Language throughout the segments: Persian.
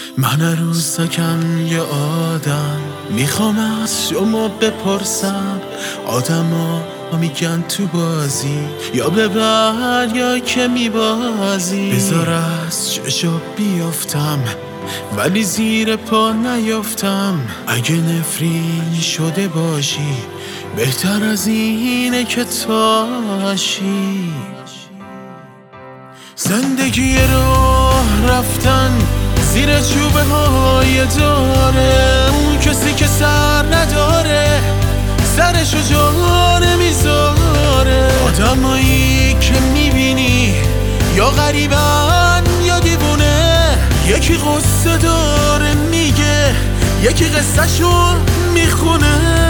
من عروسکم یه آدم، میخوام از شما بپرسم آدما میگن تو بازی یا ببر یا که میبازی. بذار از چشا بیافتم ولی زیر پا نیافتم. اگه نفرین شده باشی بهتر از اینه که تاشی. زندگی راه رفتن زیر چوبه های داره، اون کسی که سر نداره سرشو جا نمیذاره. آدمایی که میبینی یا غریبن یا دیوونه، یکی قصه داره میگه یکی قصه شو میخونه.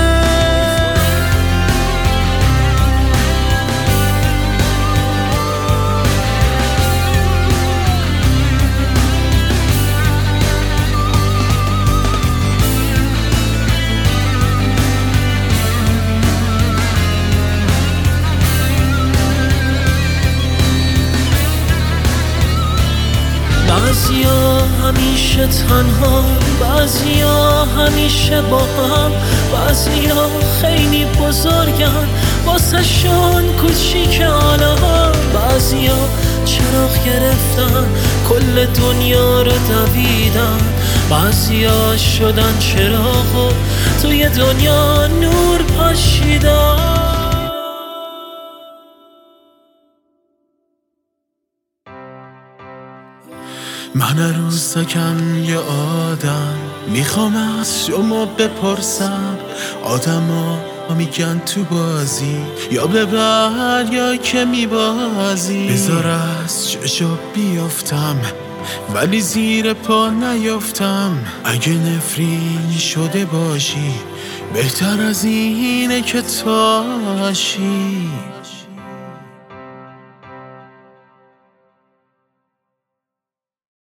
بعضیا همیشه تنها، بعضیا همیشه با هم، بعضیا خیلی بزرگن واسه شون کوچیک عالم. بعضیا چراغ گرفتن کل دنیا رو دویدن، بعضیا شدن چراغ و توی دنیا نور پاشیدن. من عروسکم یه آدم، میخوام از شما بپرسم آدما میگن تو بازی یا ببر یا که میبازی. بذار از چشا بیافتم ولی زیر پا نیافتم. اگه نفرین شده باشی بهتر از اینه که تاشی.